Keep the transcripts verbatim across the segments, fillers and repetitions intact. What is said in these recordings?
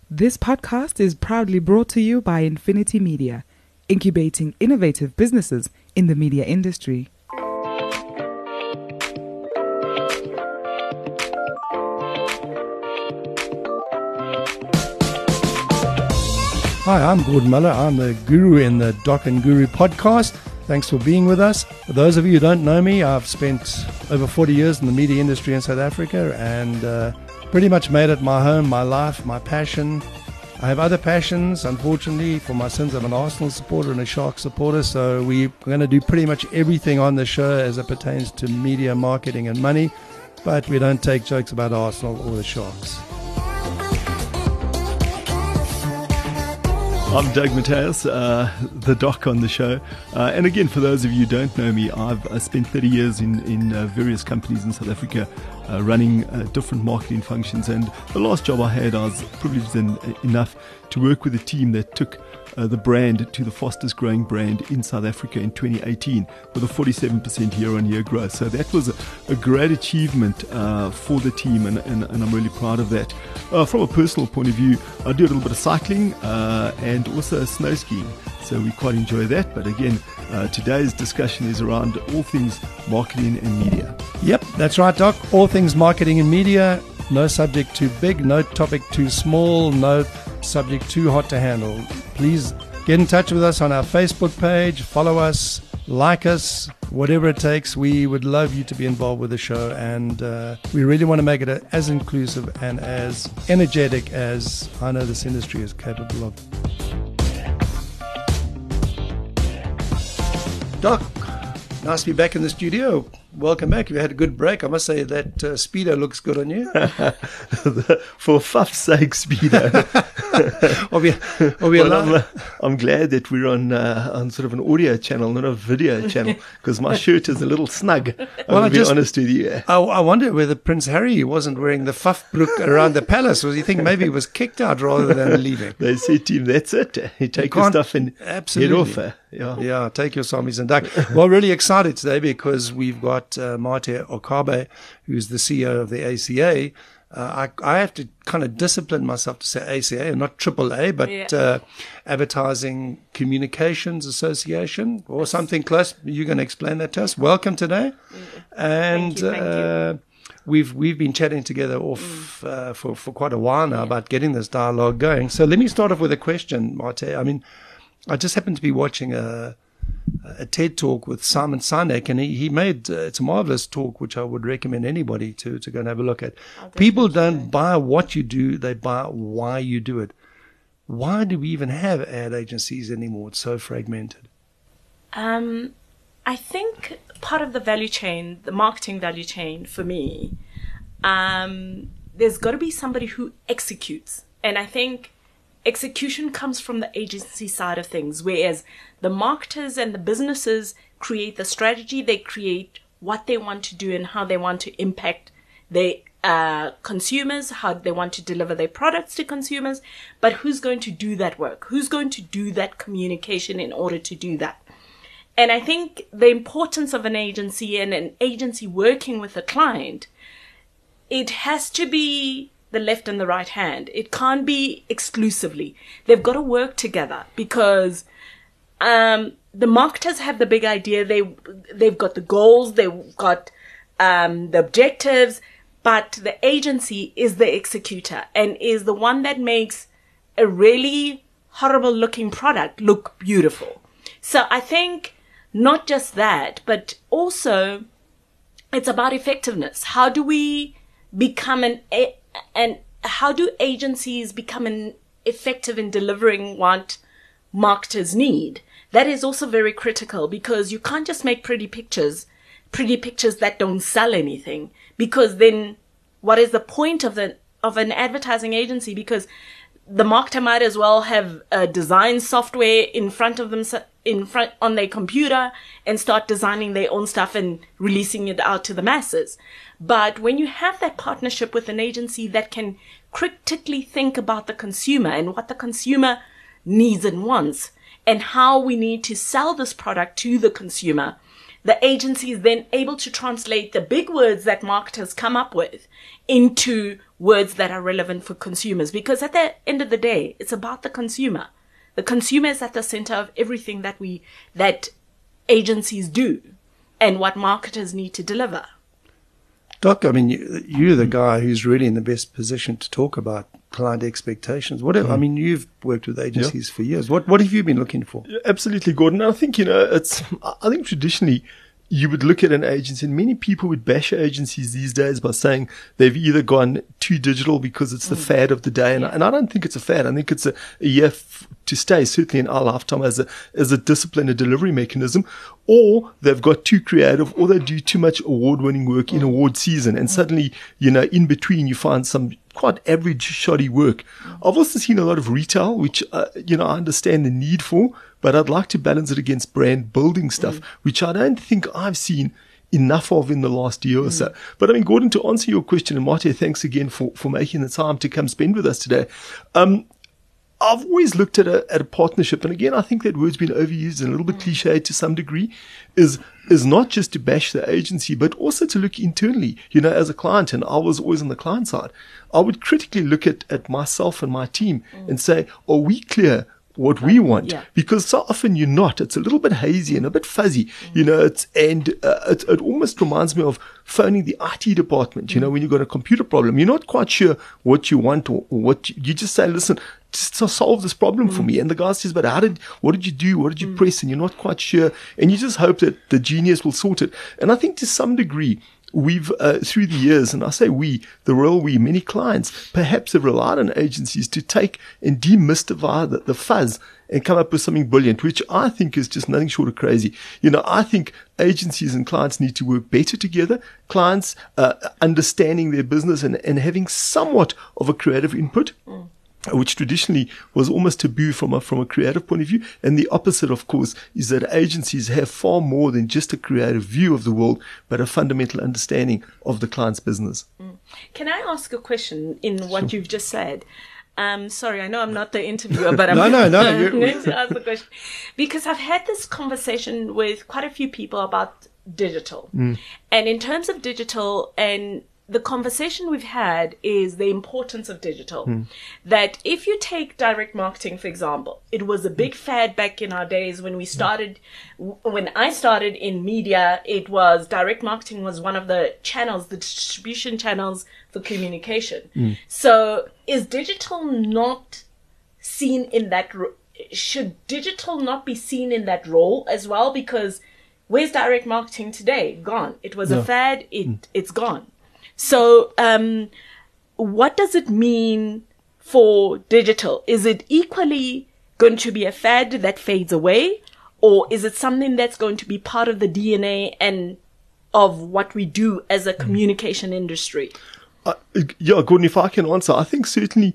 This podcast is proudly brought to you by Infinity Media, incubating innovative businesses in the media industry. Hi, I'm Gordon Muller. I'm the guru in the Doc and Guru podcast. Thanks for being with us. For those of you who don't know me, I've spent over forty years in the media industry in South Africa and uh, pretty much made it my home, my life, my passion. I have other passions. Unfortunately, for my sins, I'm an Arsenal supporter and a Sharks supporter, so we're going to do pretty much everything on the show as it pertains to media, marketing and money, but we don't take jokes about Arsenal or the Sharks. I'm Doug Mateus, uh, the doc on the show. Uh, and again, for those of you who don't know me, I've uh, spent thirty years in, in uh, various companies in South Africa uh, running uh, different marketing functions. And the last job I had, I was privileged en- enough to work with a team that took uh, the brand to the fastest growing brand in South Africa in twenty eighteen with a forty-seven percent year-on-year growth. So that was a, a great achievement uh, for the team, and, and, and I'm really proud of that. Uh, from a personal point of view, I do a little bit of cycling uh, and also snow skiing, so we quite enjoy that. But again, uh, today's discussion is around all things marketing and media. Yep, that's right, Doc. All things marketing and media. No subject too big, no topic too small, no subject too hot to handle. Please get in touch with us on our Facebook page, follow us, like us, whatever it takes. We would love you to be involved with the show, and uh, we really want to make it as inclusive and as energetic as I know this industry is capable of. Doc, nice to be back in the studio. Welcome back. You had a good break. I must say that uh, Speedo looks good on you. For fuff's sake, Speedo. are we, are we well, I'm, uh, I'm glad that we're on uh, on sort of an audio channel, not a video channel, because my shirt is a little snug. I'm well, going to be just, honest with you. I, I wonder whether Prince Harry wasn't wearing the fuffbrook around the palace. Was he thinking maybe he was kicked out rather than leaving? They said to him, that's it. You take you your stuff and absolutely. head off. Uh, yeah. yeah, take your Samis and duck. Well, really excited today because we've got uh, Mate Okabe, who's the C E O of the A C A. Uh, I, I have to kind of discipline myself to say A C A and not triple A, but yeah. uh, Advertising Communications Association or something close. You're going to explain that to us. Welcome today. Yeah. And thank you, thank uh, you. we've we've been chatting together off mm. uh, for, for quite a while now yeah. about getting this dialogue going. So let me start off with a question, Mate. I mean, I just happened to be watching a a TED talk with Simon Sinek, and he, he made, uh, it's a marvelous talk, which I would recommend anybody to, to go and have a look at. People don't buy what you do, they buy why you do it. Why do we even have ad agencies anymore? It's so fragmented. Um, I think part of the value chain, the marketing value chain for me, um, there's got to be somebody who executes. And I think execution comes from the agency side of things, whereas the marketers and the businesses create the strategy, they create what they want to do and how they want to impact their uh, consumers, how they want to deliver their products to consumers. But who's going to do that work? Who's going to do that communication in order to do that? And I think the importance of an agency and an agency working with a client, it has to be the left and the right hand. It can't be exclusively. They've got to work together because um, the marketers have the big idea. They, they've got the goals. They've got um, the objectives. But the agency is the executor and is the one that makes a really horrible looking product look beautiful. So I think not just that, but also it's about effectiveness. How do we become an And how do agencies become an effective in delivering what marketers need? That is also very critical because you can't just make pretty pictures, pretty pictures that don't sell anything. Because then what is the point of the of an advertising agency? Because the marketer might as well have a design software in front of them, in front on their computer, and start designing their own stuff and releasing it out to the masses. But when you have that partnership with an agency that can critically think about the consumer and what the consumer needs and wants and how we need to sell this product to the consumer, the agency is then able to translate the big words that marketers come up with into words that are relevant for consumers, because at the end of the day, it's about the consumer. The consumer is at the center of everything that we, that agencies do and what marketers need to deliver. Doc, I mean, you, you're the guy who's really in the best position to talk about client expectations. What, mm. I mean, you've worked with agencies yeah. for years. What, what have you been looking for? Yeah, absolutely, Gordon. I think, you know, it's, I think traditionally, you would look at an agency, and many people would bash agencies these days by saying they've either gone too digital because it's the mm. fad of the day. And, yeah. and I don't think it's a fad. I think it's a, a year f- to stay, certainly in our lifetime, as a, as a discipline, a delivery mechanism. Or they've got too creative, or they do too much award-winning work mm. in award season. And mm. suddenly, you know, in between, you find some quite average, shoddy work. Mm. I've also seen a lot of retail, which, uh, you know, I understand the need for, but I'd like to balance it against brand building stuff, mm. which I don't think I've seen enough of in the last year or mm. so. But I mean, Gordon, to answer your question, and Mate, thanks again for, for making the time to come spend with us today. Um, I've always looked at a, at a partnership, and again, I think that word's been overused and a little bit cliched to some degree, is, is not just to bash the agency, but also to look internally, you know, as a client. And I was always on the client side. I would critically look at, at myself and my team mm. and say, are we clear what we want? Yeah. Because so often you're not. It's a little bit hazy and a bit fuzzy, mm. you know, it's, and uh, it, it almost reminds me of phoning the I T department, you mm. know, when you've got a computer problem, you're not quite sure what you want, or, or what you, you just say, listen, just to solve this problem mm. for me. And the guy says, but how did, what did you do? What did you mm. press? And you're not quite sure. And you just hope that the genius will sort it. And I think to some degree, we've, uh, through the years, and I say we, the royal we, many clients perhaps have relied on agencies to take and demystify the, the fuzz and come up with something brilliant, which I think is just nothing short of crazy. You know, I think agencies and clients need to work better together. Clients, uh, understanding their business and, and having somewhat of a creative input. Mm. Which traditionally was almost taboo from a, from a creative point of view. And the opposite, of course, is that agencies have far more than just a creative view of the world, but a fundamental understanding of the client's business. Mm. Can I ask a question in what sure. you've just said? Um, sorry, I know I'm not the interviewer, but I'm, no, no, no, I'm going to ask the question. Because I've had this conversation with quite a few people about digital. Mm. And in terms of digital, and the conversation we've had is the importance of digital. Mm. That if you take direct marketing, for example, it was a big mm. fad back in our days when we started, mm. when I started in media, it was direct marketing was one of the channels, the distribution channels for communication. Mm. So is digital not seen in that, ro- should digital not be seen in that role as well? Because where's direct marketing today? Gone. It was no. a fad. It, mm. it's gone. So, um, what does it mean for digital? Is it equally going to be a fad that fades away, or is it something that's going to be part of the D N A and of what we do as a communication industry? Uh, yeah, Gordon, if I can answer, I think certainly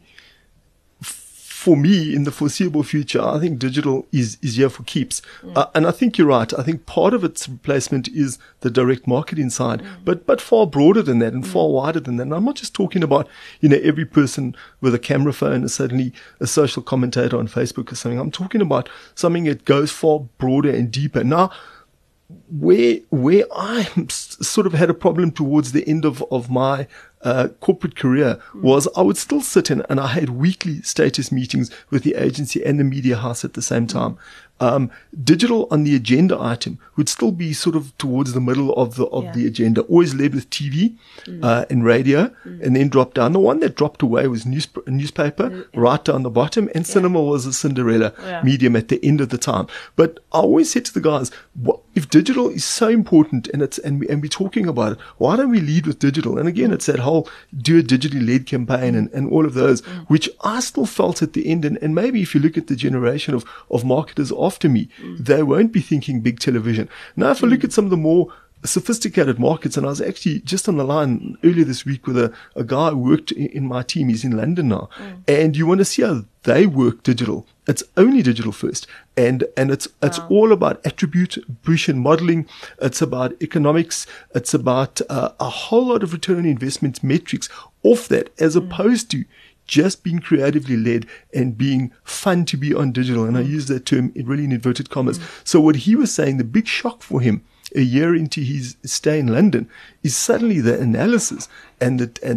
for me in the foreseeable future, I think digital is, is here for keeps. Mm. Uh, and I think you're right. I think part of its replacement is the direct marketing side, mm. but, but far broader than that and mm. far wider than that. And I'm not just talking about, you know, every person with a camera phone is suddenly a social commentator on Facebook or something. I'm talking about something that goes far broader and deeper. Now, where, where I sort of had a problem towards the end of, of my Uh, corporate career was I would still sit in and I had weekly status meetings with the agency and the media house at the same time. Um, digital on the agenda item would still be sort of towards the middle of the of yeah. the agenda, always led with T V mm. uh, and radio, mm. and then dropped down. The one that dropped away was news, newspaper, mm. right down the bottom, and yeah. cinema was a Cinderella yeah. medium at the end of the time. But I always said to the guys, what, if digital is so important and it's and, we, and we're talking about it, why don't we lead with digital? And again, it's that whole do a digitally led campaign and, and all of those, mm. which I still felt at the end. And, and maybe if you look at the generation of, of marketers after me, mm. they won't be thinking big television. Now, if mm. I look at some of the more sophisticated markets, and I was actually just on the line earlier this week with a, a guy who worked in, in my team. He's in London now. Mm. And you want to see how they work digital. It's only digital first. And, and it's, wow. it's all about attribution modeling. It's about economics. It's about uh, a whole lot of return on investment metrics off that, as mm. opposed to just being creatively led and being fun to be on digital. And mm. I use that term in really in inverted commas. Mm. So what he was saying, the big shock for him a year into his stay in London is suddenly the analysis and the, and the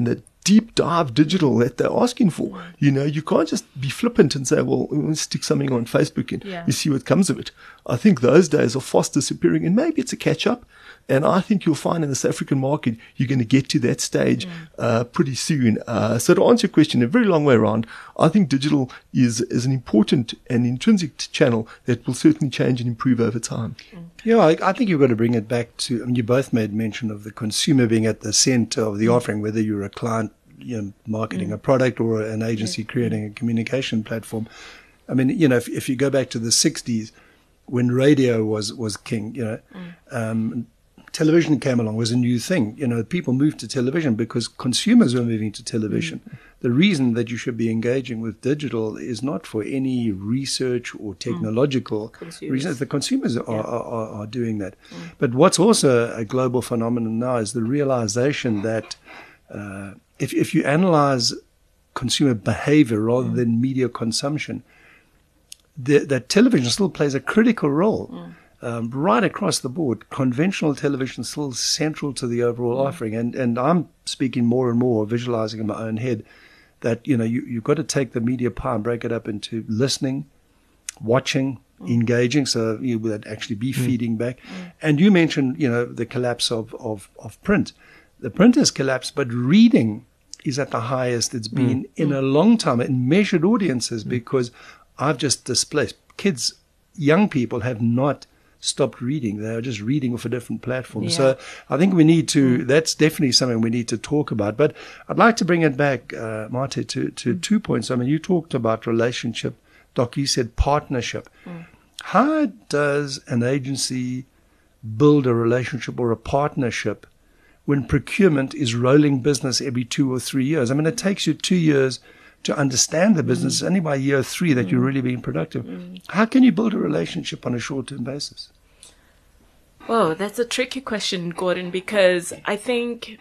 deep dive digital that they're asking for. You know, you can't just be flippant and say, well, we'll stick something on Facebook and Yeah. you see what comes of it. I think those days are fast disappearing, and maybe it's a catch up. And I think you'll find in the South African market, you're going to get to that stage uh, pretty soon. Uh, so to answer your question, a very long way around, I think digital is, is an important and intrinsic channel that will certainly change and improve over time. Yeah, I, I think you've got to bring it back to, I mean, you both made mention of the consumer being at the center of the offering, whether you're a client, you know, marketing a product, or an agency creating a communication platform. I mean, you know, if, if you go back to the sixties, when radio was, was king, you know, um, television came along, was a new thing. You know, people moved to television because consumers were moving to television. Mm. The reason that you should be engaging with digital is not for any research or technological mm. reasons. The consumers are, yeah. are, are, are doing that. Mm. But what's also a global phenomenon now is the realization that uh, if, if you analyze consumer behavior rather mm. than media consumption, the, that television still plays a critical role. Mm. Um, right across the board, conventional television is still central to the overall mm. offering. And, and I'm speaking more and more, visualizing in my own head, that, you know, you, you've got to take the media pie and break it up into listening, watching, mm. engaging, so you would actually be mm. feeding back. Mm. And you mentioned, you know, the collapse of, of, of print. The print has collapsed, but reading is at the highest it's been mm. in mm. a long time in measured audiences, mm. because I've just displaced kids, young people have not stopped reading. They are just reading off a different platform. Yeah. So I think we need to, mm. that's definitely something we need to talk about. But I'd like to bring it back, uh, Mate, to, to mm. two points. I mean, you talked about relationship. Doc, you said partnership. Mm. How does an agency build a relationship or a partnership when procurement is rolling business every two or three years? I mean, it takes you two years to understand the business. It's only by year three that mm. you're really being productive. Mm. How can you build a relationship on a short-term basis? Well, that's a tricky question, Gordon, because I think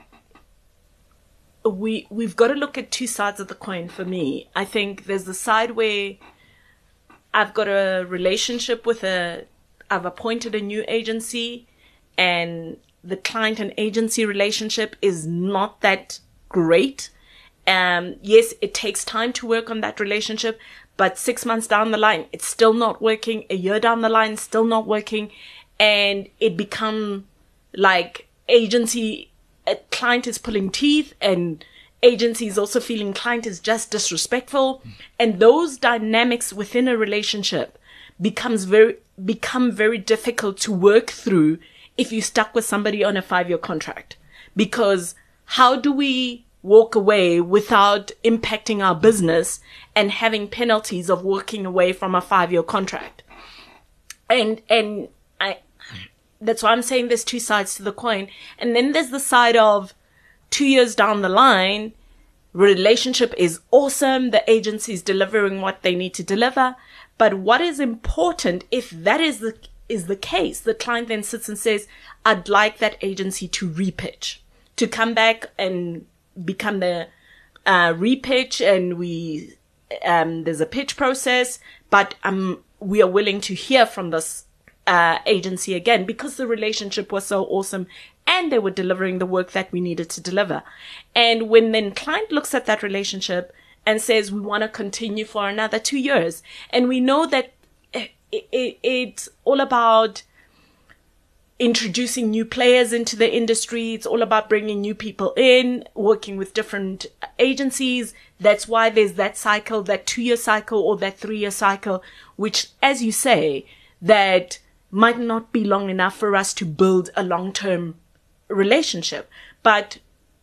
we, we've got to look at two sides of the coin for me. I think there's the side where I've got a relationship with a, I've appointed a new agency, and the client and agency relationship is not that great. Um, yes, it takes time to work on that relationship, but six months down the line, it's still not working. A year down the line, still not working. And it become like agency, a client is pulling teeth, and agency is also feeling client is just disrespectful. Mm. And those dynamics within a relationship becomes very, become very difficult to work through if you're stuck with somebody on a five-year contract. Because how do we walk away without impacting our business and having penalties of walking away from a five-year contract? And, and I, that's why I'm saying there's two sides to the coin. And then there's the side of two years down the line, relationship is awesome. The agency is delivering what they need to deliver. But what is important, if that is the, is the case, the client then sits and says, I'd like that agency to repitch, to come back and become the uh, repitch, and we um, there's a pitch process, but um we are willing to hear from this uh, agency again because the relationship was so awesome and they were delivering the work that we needed to deliver. And when then client looks at that relationship and says we want to continue for another two years, and we know that it, it, it's all about introducing new players into the industry. It's all about bringing new people in, working with different agencies. That's why there's that cycle, that two-year cycle or that three-year cycle, which, as you say, that might not be long enough for us to build a long-term relationship. But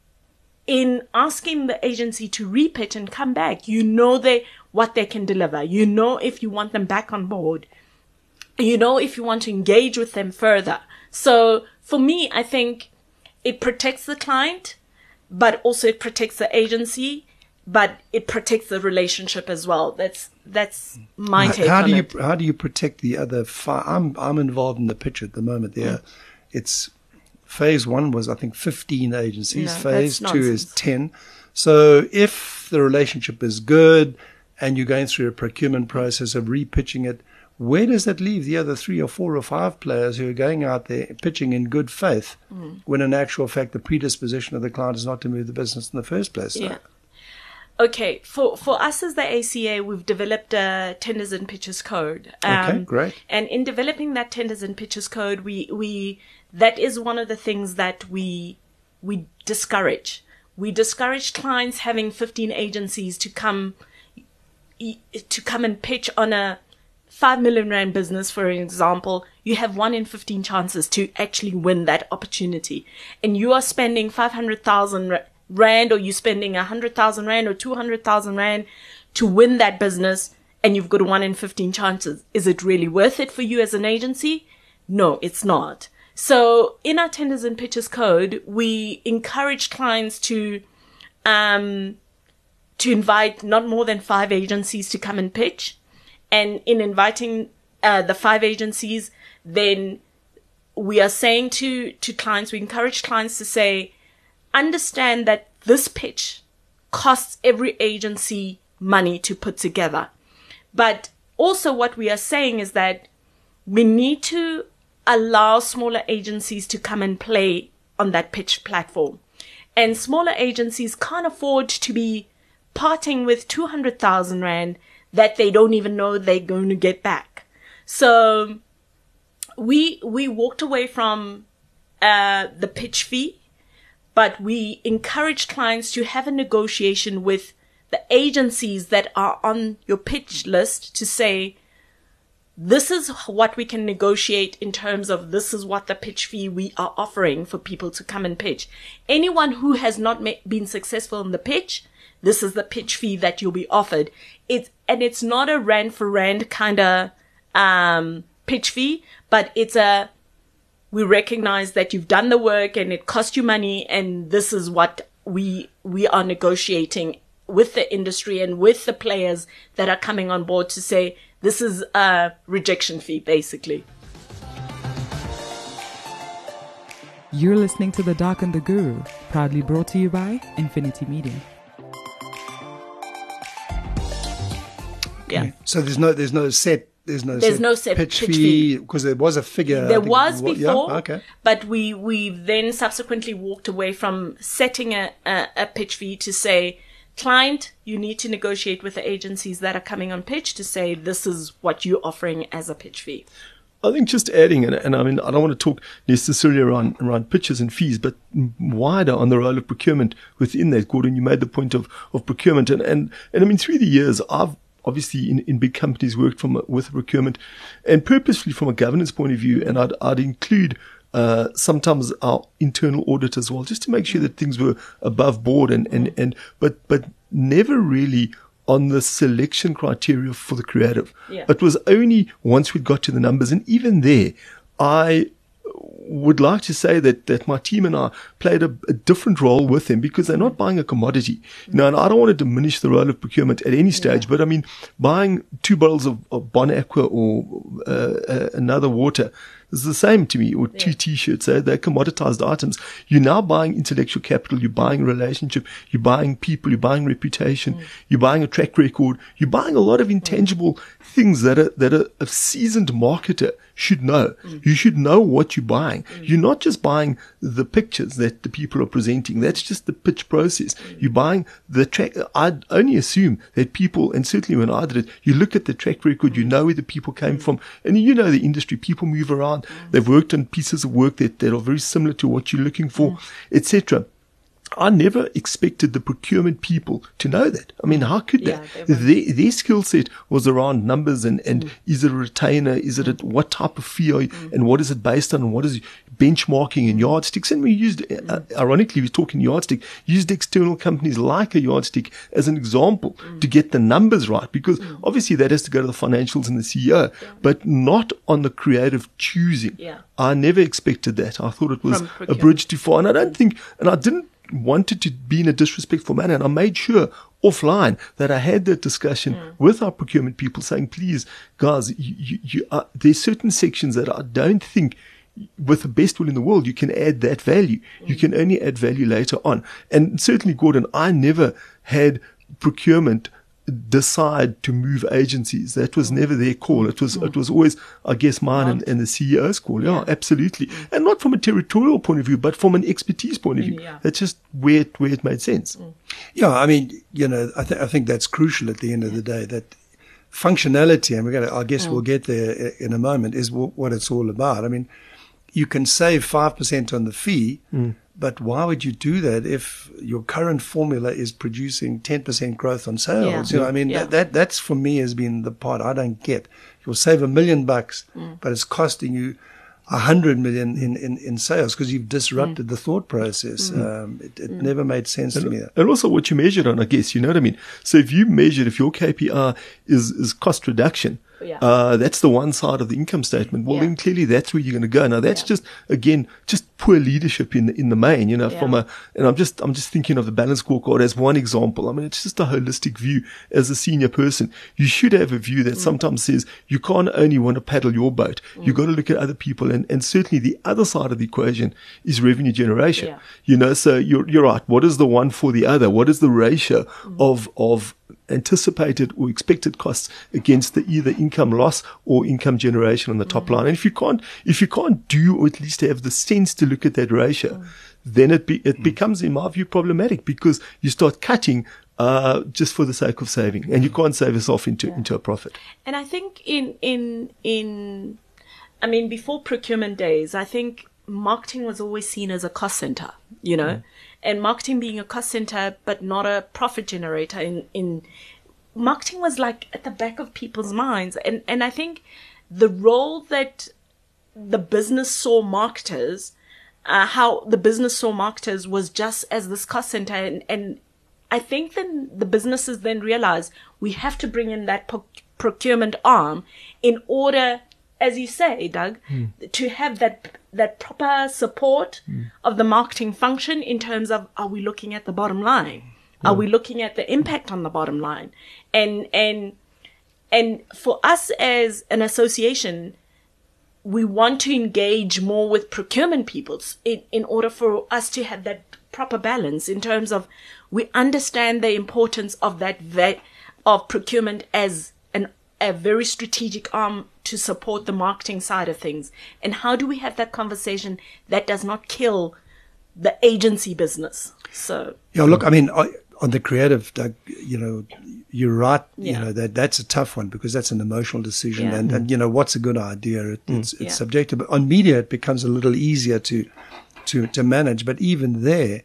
in asking the agency to repitch and come back, you know they what they can deliver. You know if you want them back on board. You know if you want to engage with them further. So for me, I think it protects the client, but also it protects the agency, but it protects the relationship as well. That's that's my take how on do you, it. How do you protect the other five? I'm I'm involved in the pitch at the moment. There, mm. it's phase one was I think fifteen agencies. No, phase that's two nonsense. is ten. So if the relationship is good and you're going through a procurement process of repitching it, where does that leave the other three or four or five players who are going out there pitching in good faith mm. when in actual fact the predisposition of the client is not to move the business in the first place? Yeah. Okay, for, for us as the A C A, we've developed a tenders and pitches code. Um, okay, great. And in developing that tenders and pitches code, we, we that is one of the things that we we discourage. We discourage clients having fifteen agencies to come to come and pitch on a five million rand business, for example. You have one in fifteen chances to actually win that opportunity, and you are spending five hundred thousand rand, or you're spending a hundred thousand rand or two hundred thousand rand to win that business, and you've got a one in fifteen chances. Is it really worth it for you as an agency? No, it's not. So in our tenders and pitches code, we encourage clients to, um, to invite not more than five agencies to come and pitch. And in inviting, uh, the five agencies, then we are saying to, to clients, we encourage clients to say, understand that this pitch costs every agency money to put together. But also what we are saying is that we need to allow smaller agencies to come and play on that pitch platform. And smaller agencies can't afford to be parting with two hundred thousand rand that they don't even know they're going to get back. So we, we walked away from, uh, the pitch fee, but we encourage clients to have a negotiation with the agencies that are on your pitch list to say, this is what we can negotiate in terms of this is what the pitch fee we are offering for people to come and pitch. Anyone who has not ma- been successful in the pitch, this is the pitch fee that you'll be offered. It's, and it's not a rand for rand kind of, um, pitch fee, but it's a, we recognize that you've done the work and it cost you money, and this is what we, we are negotiating with the industry and with the players that are coming on board to say, this is a rejection fee, basically. You're listening to The Doc and the Guru, proudly brought to you by Infinity Media. Yeah. Okay. So there's no, there's no set, there's no, there's set no set pitch, pitch fee fee because there was a figure. There I think was it was, before, yeah? Okay. But we we then subsequently walked away from setting a, a, a pitch fee to say, client, you need to negotiate with the agencies that are coming on pitch to say this is what you're offering as a pitch fee. I think just adding, and, and I mean, I don't want to talk necessarily around, around pitches and fees, but wider on the role of procurement within that. Gordon, you made the point of, of procurement. And, and, and I mean, through the years, I've obviously in, in big companies worked from with procurement and purposefully from a governance point of view. And I'd, I'd include Uh, sometimes our internal audit as well, just to make sure that things were above board and, and, and, but, but never really on the selection criteria for the creative. Yeah. It was only once we'd got to the numbers. And even there, I would like to say that, that my team and I played a, a different role with them because they're not buying a commodity. You know, and I don't want to diminish the role of procurement at any stage, yeah. but I mean, buying two bottles of, of Bon Aqua or uh, uh, another water, it's the same to me, or two yeah. T-shirts. Eh? They're commoditized items. You're now buying intellectual capital. You're buying a relationship. You're buying people. You're buying reputation. Mm. You're buying a track record. You're buying a lot of intangible mm. things that a, that a, a seasoned marketer should know. Mm. You should know what you're buying. Mm. You're not just buying the pictures that the people are presenting. That's just the pitch process. Mm. You're buying the track. I'd only assume that people, and certainly when I did it, you look at the track record, you know where the people came mm. from, and you know the industry. People move around. They've worked on pieces of work that, that are very similar to what you're looking for, mm. et cetera. I never expected the procurement people to know that. I mean, how could yeah, they? Their, their skill set was around numbers and, and mm. is it a retainer? Is it a, what type of fee are you, mm. and what is it based on? And what is benchmarking and yardsticks? And we used, mm. uh, ironically, we were talking yardstick, used external companies like a yardstick as an example mm. to get the numbers right, because mm. obviously that has to go to the financials and the C E O, yeah. but not on the creative choosing. Yeah. I never expected that. I thought it was a bridge too far. And I don't think, and I didn't, wanted to be in a disrespectful manner, and I made sure offline that I had that discussion mm. with our procurement people saying, please guys, you, you, you are, there's certain sections that I don't think with the best will in the world you can add that value. Mm. You can only add value later on. And certainly, Gordon, I never had procurement decide to move agencies. That was never their call. It was, it was always, I guess, mine and, and the C E O's call. Yeah, yeah, absolutely. And not from a territorial point of view, but from an expertise point of view. Yeah. That's just where it, where it made sense. Mm. Yeah, I mean, you know, I, th- I think that's crucial at the end of the day, that functionality, and we're going to, I guess mm. we'll get there in a moment, is w- what it's all about. I mean, you can save five percent on the fee, mm. but why would you do that if your current formula is producing ten percent growth on sales? Yeah. You know, I mean, yeah. that, that that's for me has been the part I don't get. You'll save a million bucks, mm. but it's costing you a hundred million in, in, in sales because you've disrupted mm. the thought process. Mm. Um, it it mm. never made sense and, to me. And also what you measured on, I guess, you know what I mean? So if you measured, if your K P I is, is cost reduction, yeah. uh, that's the one side of the income statement. Well, yeah. then clearly that's where you're going to go. Now that's yeah. just, again, just poor leadership in the, in the main, you know, yeah. from a, and I'm just, I'm just thinking of the balance scorecard as one example. I mean, it's just a holistic view as a senior person. You should have a view that mm. sometimes says you can't only want to paddle your boat. Mm. You've got to look at other people, and, and certainly the other side of the equation is revenue generation. Yeah. You know, so you're, you're right. What is the one for the other? What is the ratio mm. of, of, anticipated or expected costs against the either income loss or income generation on the top mm. line? And if you can't, if you can't do, or at least have the sense to look at that ratio, mm. then it be, it mm. becomes, in my view, problematic, because you start cutting uh, just for the sake of saving, and you can't save yourself into yeah. into a profit. And I think in in in, I mean, before procurement days, I think marketing was always seen as a cost center, you know. Mm. And marketing being a cost center, but not a profit generator, in, in marketing was like at the back of people's minds. And, and I think the role that the business saw marketers, uh, how the business saw marketers was just as this cost center. And, and I think then the businesses then realized we have to bring in that pro- procurement arm in order, as you say, Doug, mm. to have that that proper support mm. of the marketing function in terms of, are we looking at the bottom line? Yeah. Are we looking at the impact on the bottom line? And and and for us as an association, we want to engage more with procurement people in, in order for us to have that proper balance in terms of, we understand the importance of that va- of procurement as an a very strategic arm to support the marketing side of things. And how do we have that conversation that does not kill the agency business? So yeah, look, I mean, I, on the creative, Doug, you know, you're right. Yeah. You know, that that's a tough one, because that's an emotional decision, Yeah. and, and you know, what's a good idea? It, Mm. It's it's Yeah. subjective. But on media, it becomes a little easier to to to manage. But even there,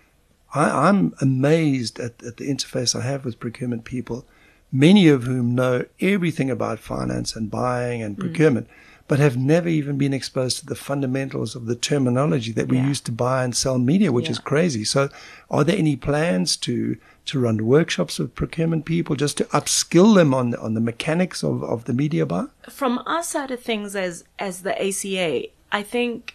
I, I'm amazed at, at the interface I have with procurement people, many of whom know everything about finance and buying and procurement, mm. but have never even been exposed to the fundamentals of the terminology that we Yeah. use to buy and sell media, which Yeah. is crazy. So are there any plans to to run workshops with procurement people just to upskill them on on the mechanics of, of the media buy? from our side of things as as the A C A, I think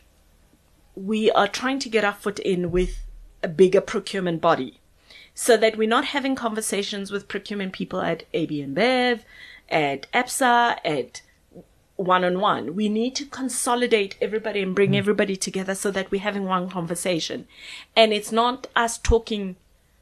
we are trying to get our foot in with a bigger procurement body, so that we're not having conversations with procurement people at A B and Bev, at A P S A, at one-on-one. We need to consolidate everybody and bring mm. everybody together so that we're having one conversation. And it's not us talking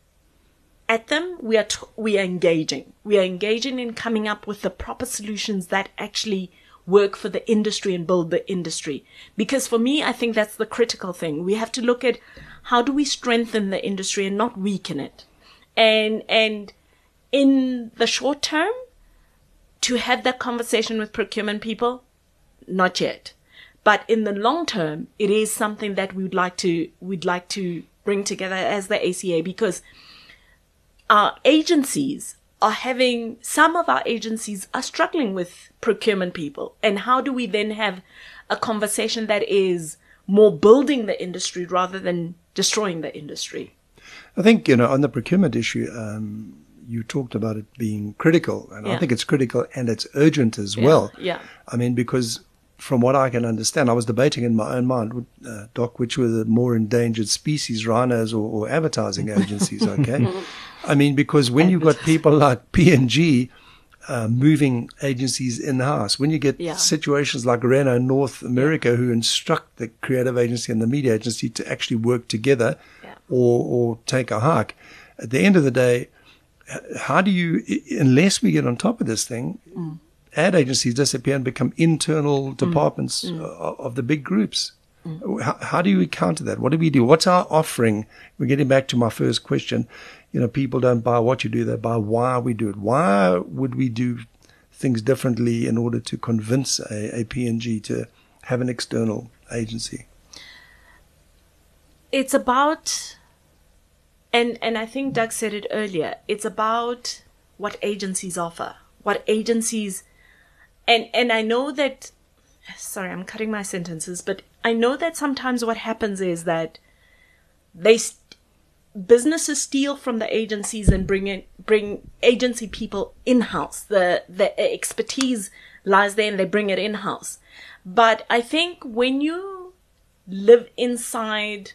at them, we are t- we are engaging. We are engaging in coming up with the proper solutions that actually work for the industry and build the industry. Because for me, I think that's the critical thing. We have to look at how do we strengthen the industry and not weaken it. And and in the short term, to have that conversation with procurement people, not yet. But in the long term, it is something that we'd like to we'd like to bring together as the A C A, because our agencies are having, some of our agencies are struggling with procurement people. And how do we then have a conversation that is more building the industry rather than destroying the industry? I think, you know, on the procurement issue, um, you talked about it being critical, and Yeah. I think it's critical and it's urgent as Yeah, well. yeah. I mean, because from what I can understand, I was debating in my own mind, uh, Doc, which were the more endangered species, rhinos or, or advertising agencies, okay? I mean, because when you've got people like P and G uh, moving agencies in-house, when you get Yeah. situations like Renault North America who instruct the creative agency and the media agency to actually work together Yeah. or, or take a hike, at the end of the day, how do you, unless we get on top of this thing, mm. ad agencies disappear and become internal departments mm. Mm. of the big groups? Mm. How, how do you counter that? What do we do? What's our offering? We're getting back to my first question. You know, people don't buy what you do, they buy why we do it. Why would we do things differently in order to convince a, a P and G to have an external agency? It's about, and, and I think Doug said it earlier, it's about what agencies offer, what agencies, and, and I know that, sorry, I'm cutting my sentences, but I know that sometimes what happens is that they, businesses steal from the agencies and bring in, bring agency people in-house. The, the expertise lies there and they bring it in-house. But I think when you live inside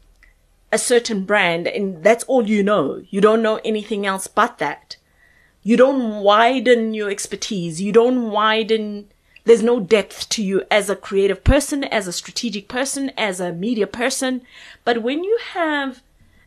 a certain brand and that's all you know, you don't know anything else but that, you don't widen your expertise, you don't widen, there's no depth to you as a creative person, as a strategic person, as a media person. But when you have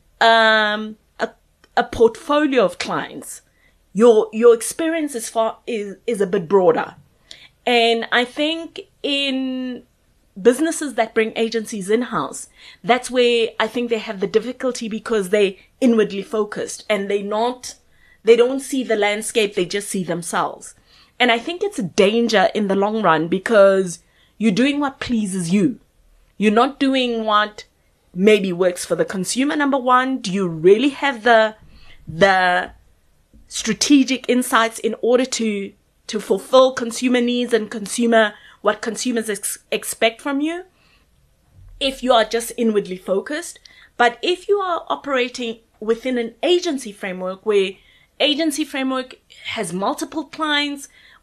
um, a, a portfolio of clients, your your experience is far is is a bit broader. And I think in businesses that bring agencies in-house, that's where I think they have the difficulty because they inwardly focused and they not they don't see the landscape, they just see themselves. And I think it's a danger in the long run because you're doing what pleases you. You're not doing what maybe works for the consumer, number one. Do you really have the the strategic insights in order to to fulfill consumer needs and consumer what consumers ex- expect from you? If you are just inwardly focused. But if you are operating within an agency framework where agency framework has multiple clients,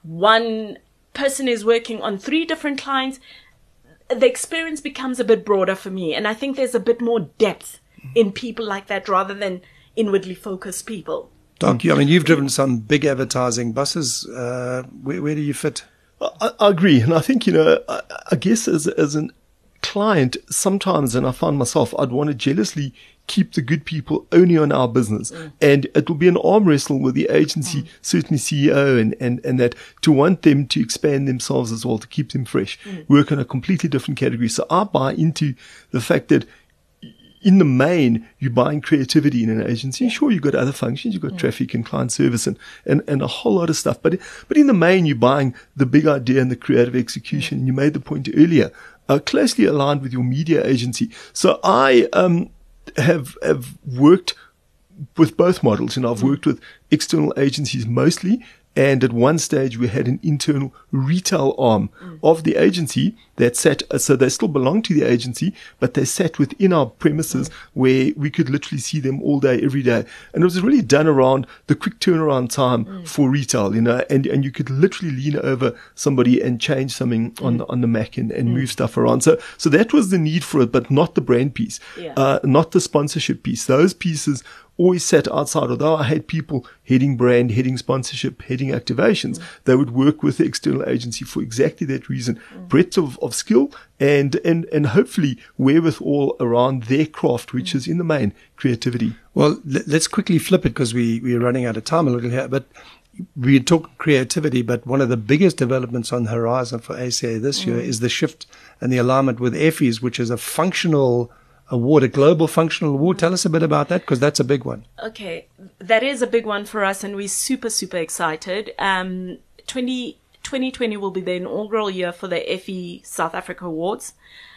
one person is working on three different clients, the experience becomes a bit broader for me. And I think there's a bit more depth in people like that rather than inwardly focused people. Doc, I mean, you've driven some big advertising buses. Uh, where, where do you fit? I, I agree. And I think, you know, I, I guess as, as a client, sometimes, and I find myself, I'd want to jealously keep the good people only on our business. Mm. And it will be an arm wrestle with the agency, mm. certainly C E O, and, and, and that to want them to expand themselves as well, to keep them fresh, mm. work on a completely different category. So I buy into the fact that in the main, you're buying creativity in an agency. Sure, you've got other functions, you've got mm. traffic and client service and, and, and a whole lot of stuff. But, but in the main, you're buying the big idea and the creative execution. Mm. And you made the point earlier, uh, closely aligned with your media agency. So I, um, have have worked with both models, and I've worked with external agencies mostly, and at one stage we had an internal retail arm mm. of the agency that sat, so they still belong to the agency, but they sat within our premises mm. where we could literally see them all day, every day. And it was really done around the quick turnaround time mm. for retail, you know, and, and you could literally lean over somebody and change something mm. on the, on the Mac and, and mm. move stuff around. So, so that was the need for it, but not the brand piece, yeah. uh, not the sponsorship piece. Those pieces always sat outside. Although I had people heading brand, heading sponsorship, heading activations, mm. they would work with the external agency for exactly that reason. Mm. Breadth of, of skill and, and, and hopefully wherewithal around their craft, which mm. is in the main creativity. Well, let's quickly flip it because we, we're running out of time a little here, but we talk creativity, but one of the biggest developments on the horizon for A C A this mm. year is the shift and the alignment with Effie's, which is a functional award, a global functional award. Tell us a bit about that, because that's a big one. Okay, that is a big one for us, and we're super, super excited. Um, twenty twenty will be the inaugural year for the Effie South Africa Awards,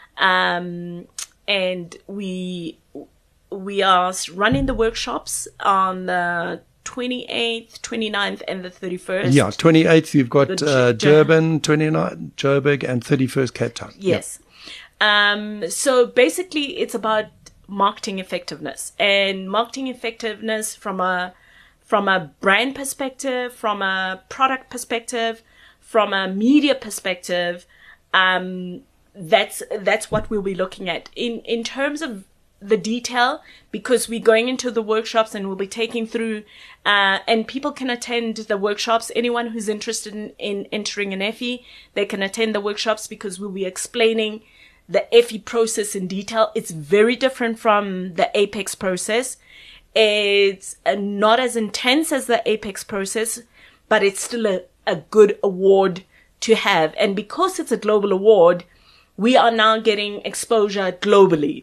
um, and we we are running the workshops on the twenty-eighth, twenty-ninth, and the thirty-first. Yeah, twenty-eighth you've got uh, Durban, twenty-ninth Joburg, and thirty-first Cape Town. Yes. Yep. Um, so basically it's about marketing effectiveness, and marketing effectiveness from a, from a brand perspective, from a product perspective, from a media perspective. Um, that's, that's what we'll be looking at in, in terms of the detail, because we're going into the workshops and we'll be taking through, uh, and people can attend the workshops. Anyone who's interested in, in entering an Effie, they can attend the workshops because we'll be explaining the Effie process in detail. It's very different from the Apex process. It's uh, not as intense as the Apex process, but it's still a, a good award to have. And because it's a global award, we are now getting exposure globally.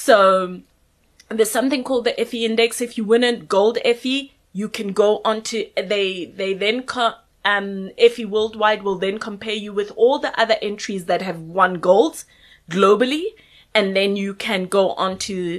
So there's something called the F E Index. If you win a gold F E, you can go on to, they, they then, co- um, F E Worldwide will then compare you with all the other entries that have won golds globally. And then you can go on to,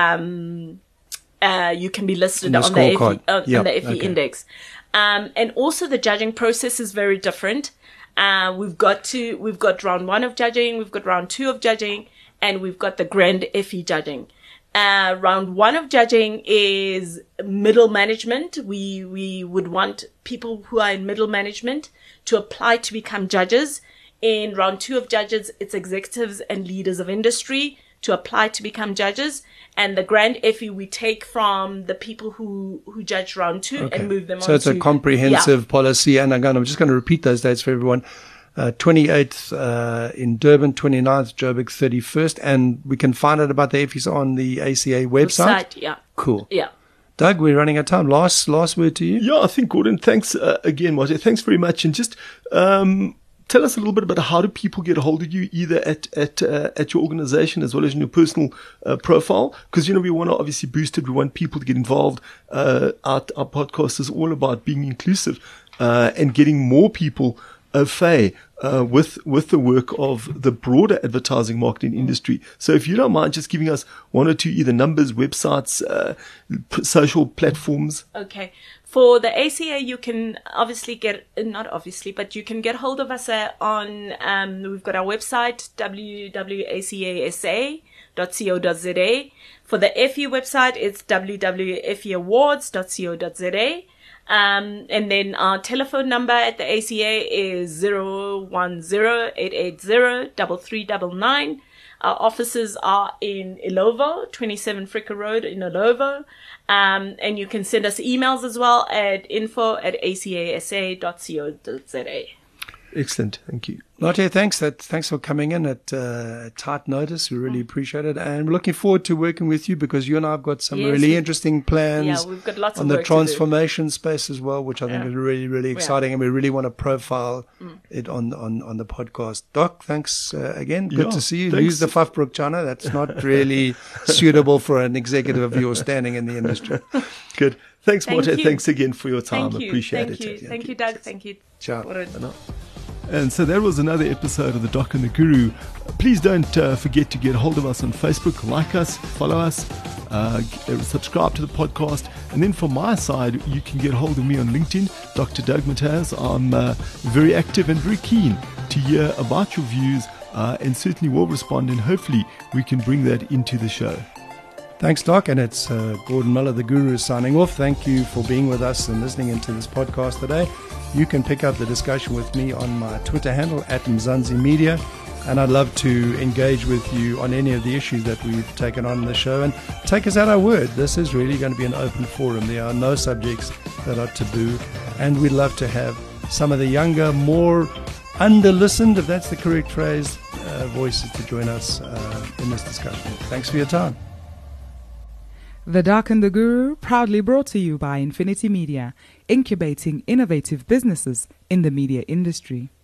um, uh, you can be listed the on the, F E, uh, yep. on the F E Okay. Index. Um, and also the judging process is very different. Uh, we've got to, we've got round one of judging, we've got round two of judging, and we've got the grand F E judging. Uh, round one of judging is middle management. We, we would want people who are in middle management to apply to become judges. In round two of judges, it's executives and leaders of industry to apply to become judges. And the grand F E we take from the people who, who judge round two Okay. and move them on So it's to, a comprehensive yeah. policy. And again, I'm just going to repeat those dates for everyone. Uh, twenty-eighth uh, in Durban, twenty-ninth, Joburg, thirty-first. And we can find out about the F Es on the A C A website. Website, yeah. Cool. Yeah. Doug, we're running out of time. Last, last word to you. Yeah, I think, Gordon, thanks uh, again, Marty. Thanks very much. And just um, tell us a little bit about how do people get a hold of you, either at at uh, at your organization as well as in your personal uh, profile? Because, you know, we want to obviously boost it. We want people to get involved. Uh, our, our podcast is all about being inclusive uh, and getting more people au fait uh, with with the work of the broader advertising marketing industry. So if you don't mind just giving us one or two either numbers, websites, uh, p- social platforms. Okay. For the A C A, you can obviously get, not obviously, but you can get hold of us uh, on, um, we've got our website, w w w dot a c a s a dot co dot z a. For the F E website, it's w w w dot f e awards dot co dot z a. Um, and then our telephone number at the A C A is zero one zero eight eight zero three three nine nine. Our offices are in Ilovo, twenty-seven Fricker Road in Ilovo. Um, and you can send us emails as well at info at a c a s a dot co dot z a. Excellent. Thank you. Lotte, thanks. That, thanks for coming in at uh, tight notice. We really appreciate it. And we're looking forward to working with you because you and I have got some Yes, really we- interesting plans Yeah, we've got lots on of the work to do. transformation space as well, which I think Yeah. is really, really exciting. And we really want to profile it on, on, on the podcast. Doc, thanks uh, again. Good Yeah, to see you. thanks. Use the Fafbrook China. That's not really suitable for an executive of your standing in the industry. Good. Thanks, Thank Marta. you. Thanks again for your time. Thank you. Appreciate Thank it. you. Thank you, Doug. Thank you. Ciao. Warren. And so that was another episode of The Doc and the Guru. Please don't uh, forget to get hold of us on Facebook, like us, follow us, uh, g- uh, subscribe to the podcast. And then from my side, you can get hold of me on LinkedIn, Doctor Doug Mataz. I'm uh, very active and very keen to hear about your views uh, and certainly will respond. And hopefully we can bring that into the show. Thanks, Doc. And it's uh, Gordon Miller, the Guru, signing off. Thank you for being with us and listening into this podcast today. You can pick up the discussion with me on my Twitter handle, at Mzansi Media. And I'd love to engage with you on any of the issues that we've taken on in the show. And take us at our word. This is really going to be an open forum. There are no subjects that are taboo. And we'd love to have some of the younger, more under-listened, if that's the correct phrase, uh, voices to join us uh, in this discussion. Thanks for your time. The Doc and the Guru, proudly brought to you by Infinity Media, incubating innovative businesses in the media industry.